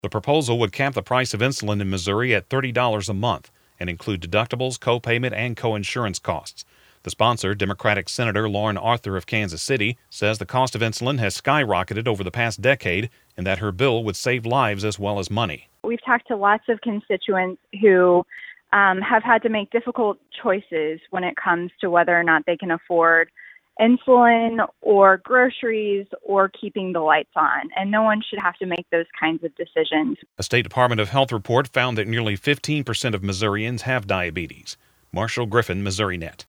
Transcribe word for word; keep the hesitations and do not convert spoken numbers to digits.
The proposal would cap the price of insulin in Missouri at thirty dollars a month and include deductibles, co-payment, and co-insurance costs. The sponsor, Democratic Senator Lauren Arthur of Kansas City, says the cost of insulin has skyrocketed over the past decade and that her bill would save lives as well as money. We've talked to lots of constituents who um, have had to make difficult choices when it comes to whether or not they can afford insulin or groceries or keeping the lights on, and no one should have to make those kinds of decisions. A State Department of Health report found that nearly fifteen percent of Missourians have diabetes. Marshall Griffin, Missouri Net.